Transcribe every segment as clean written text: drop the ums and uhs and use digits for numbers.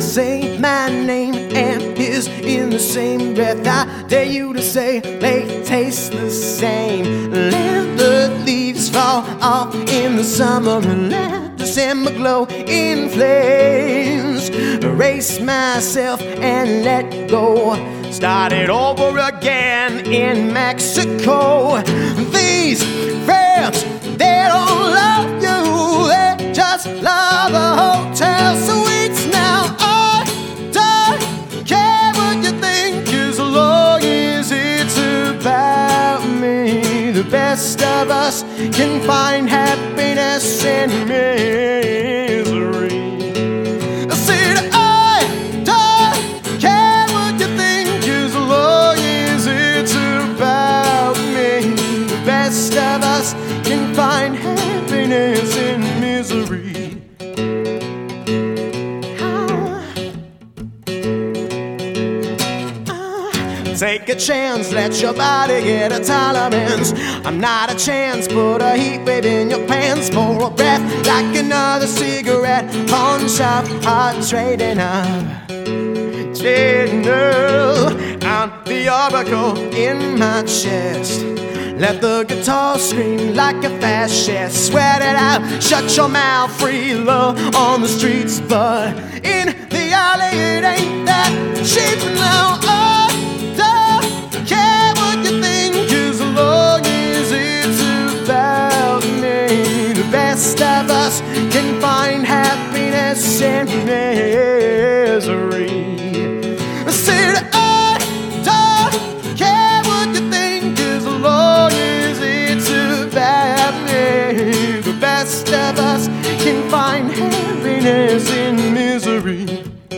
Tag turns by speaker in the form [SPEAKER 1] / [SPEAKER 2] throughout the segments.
[SPEAKER 1] say my name and his in the same breath. I dare you to say they taste the same. Let the leaves fall off in the summer and let December glow in flames. Erase myself and let go. Start it over again in Mexico. These friends, they don't love you, they just love the hotel suites. Now I don't care what you think, as long as it's about me. The best of us can find happiness in misery. I said I don't care what you think, as long as it's about me. The best of us can find happiness in misery. Take a chance, let your body get a tolerance. I'm not a chance, put a heat wave in your pants. For a breath like another cigarette. Pawn shop, heart trading up. Trading up out the oracle in my chest. Let the guitar scream like a fascist. Sweat it out, shut your mouth, free love on the streets. But in the alley it ain't that cheap now. I don't care what you think, as long as it's about me. The best of us can find happiness in misery. I said I don't care what you think, as long as it's about me. The best of us can find happiness in misery.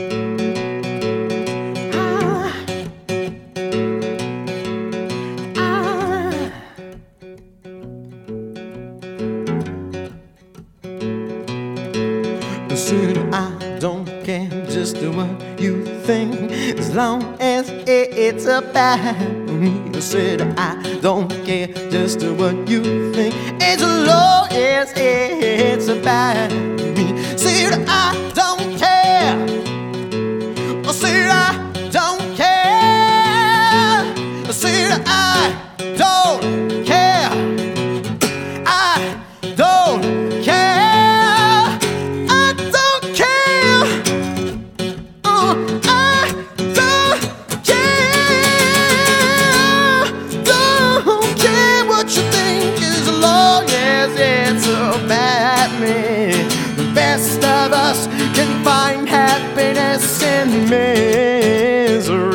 [SPEAKER 1] Said I don't care just what you think, as long as it's about me. I said I don't care just what you think, as long as it's about me. Said I don't care. I said I don't care. I said I don't care. I don't care. The best of us can find happiness in misery.